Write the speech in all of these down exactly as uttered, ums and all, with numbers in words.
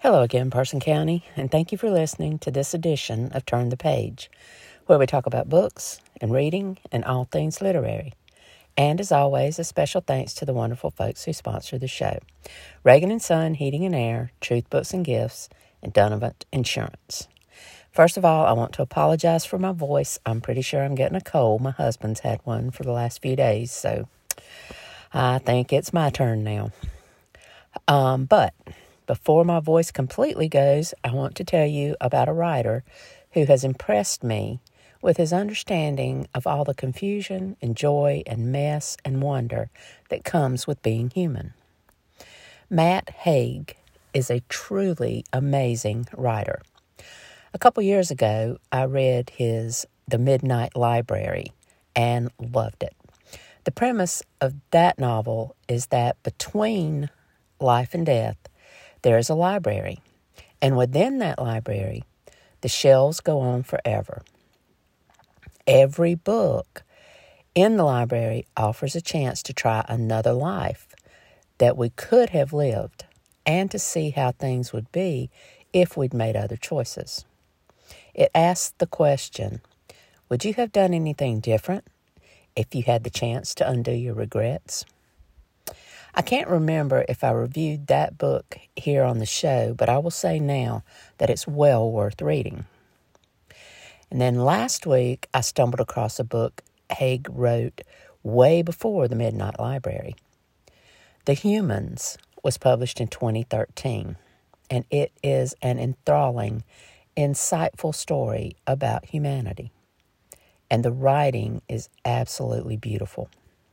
Hello again, Parson County, and thank you for listening to this edition of Turn the Page, where we talk about books and reading and all things literary. And as always, a special thanks to the wonderful folks who sponsor the show. Reagan and Son Heating and Air, Truth Books and Gifts, and Donovan Insurance. First of all, I want to apologize for my voice. I'm pretty sure I'm getting a cold. My husband's had one for the last few days, so I think it's my turn now. Um, but before my voice completely goes, I want to tell you about a writer who has impressed me with his understanding of all the confusion and joy and mess and wonder that comes with being human. Matt Haig is a truly amazing writer. A couple years ago, I read his The Midnight Library and loved it. The premise of that novel is that between life and death, there is a library, and within that library, the shelves go on forever. Every book in the library offers a chance to try another life that we could have lived and to see how things would be if we'd made other choices. It asks the question, would you have done anything different if you had the chance to undo your regrets? I can't remember if I reviewed that book here on the show, but I will say now that it's well worth reading. And then last week, I stumbled across a book Haig wrote way before The Midnight Library. The Humans was published in twenty thirteen, and it is an enthralling, insightful story about humanity. And the writing is absolutely beautiful.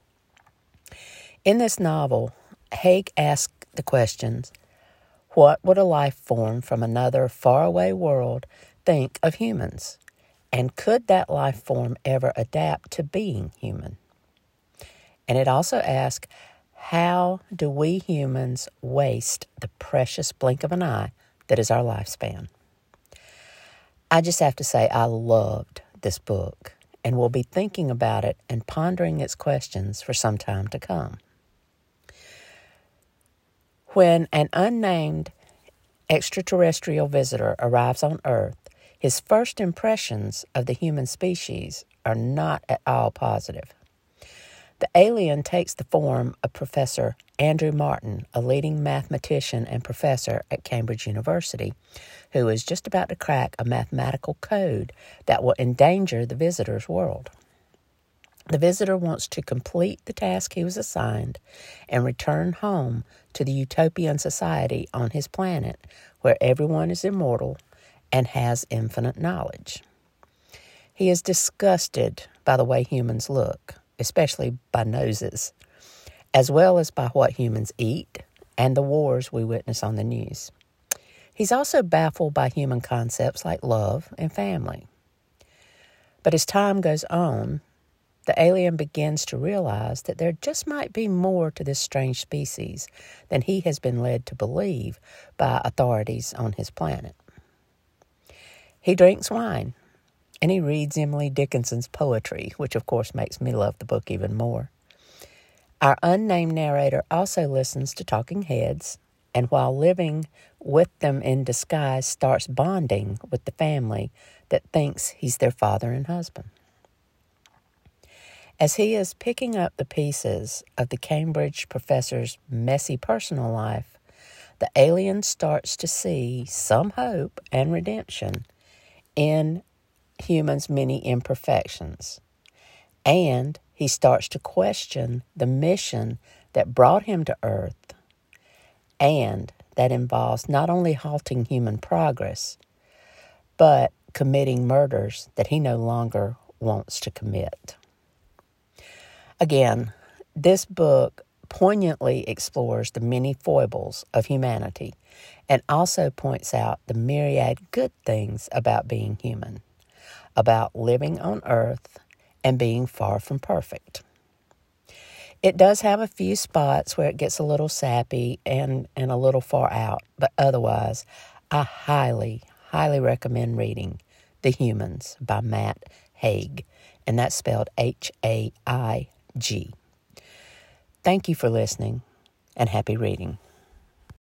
In this novel, Haig asks the questions, what would a life form from another faraway world think of humans? And could that life form ever adapt to being human? And it also asks, how do we humans waste the precious blink of an eye that is our lifespan? I just have to say I loved this book and will be thinking about it and pondering its questions for some time to come. When an unnamed extraterrestrial visitor arrives on Earth, his first impressions of the human species are not at all positive. The alien takes the form of Professor Andrew Martin, a leading mathematician and professor at Cambridge University, who is just about to crack a mathematical code that will endanger the visitor's world. The visitor wants to complete the task he was assigned and return home to the utopian society on his planet where everyone is immortal and has infinite knowledge. He is disgusted by the way humans look, especially by noses, as well as by what humans eat and the wars we witness on the news. He's also baffled by human concepts like love and family. But as time goes on, the alien begins to realize that there just might be more to this strange species than he has been led to believe by authorities on his planet. He drinks wine, and he reads Emily Dickinson's poetry, which of course makes me love the book even more. Our unnamed narrator also listens to talking heads, and while living with them in disguise, starts bonding with the family that thinks he's their father and husband. As he is picking up the pieces of the Cambridge professor's messy personal life, the alien starts to see some hope and redemption in humans' many imperfections. And he starts to question the mission that brought him to Earth, and that involves not only halting human progress, but committing murders that he no longer wants to commit. Again, this book poignantly explores the many foibles of humanity and also points out the myriad good things about being human, about living on Earth and being far from perfect. It does have a few spots where it gets a little sappy and, and a little far out, but otherwise, I highly, highly recommend reading The Humans by Matt Haig, and that's spelled H A I G. Thank you for listening, and happy reading.